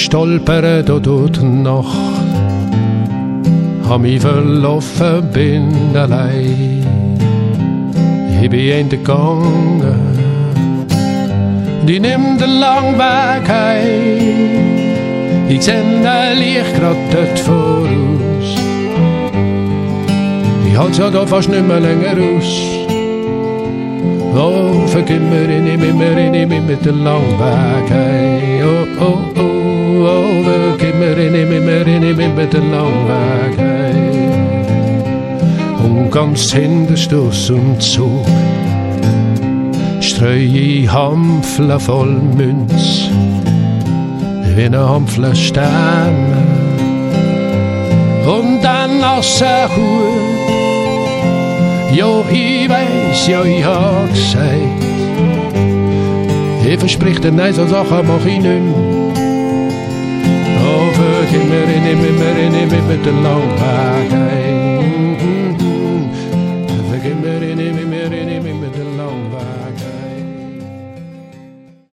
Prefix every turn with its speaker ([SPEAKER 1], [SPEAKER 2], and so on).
[SPEAKER 1] stolpere durch die Nacht, hab mich verlaufen, bin allein. Ich bin hintergegangen, die nimmt den langen Weg heim. Ich seh ein Licht grad dort voraus. Ich halt's ja da fast nicht mehr länger aus. Oh, vergib mir, ich nehm immer den langen Weg heim. Oh, oh, oh, oh, vergib mir, ich nehm immer den langen Weg heim. Und ganz hinterst aus dem Zug streu ich Hampfle voll Münz, wie ne Hampfle Sterne. Und dann nasse Hut. Ja, ich weiss, ja, ich hab gesagt, ich versprich dir, nein, so Sachen mach ich nicht mehr. Oh, vergib mir, ich nehm immer den langen Weg heim.